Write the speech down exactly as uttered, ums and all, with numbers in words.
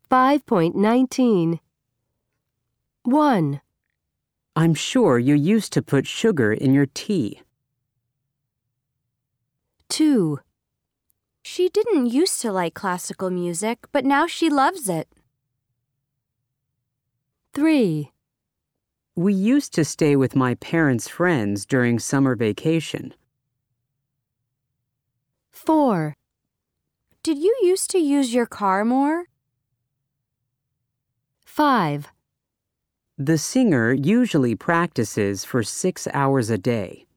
five point nineteen. one. I'm sure you used to put sugar in your tea. two. She didn't used to like classical music, but now she loves it. three. We used to stay with my parents' friends during summer vacation. four. Did you used to use your car more? five. The singer usually practices for six hours a day.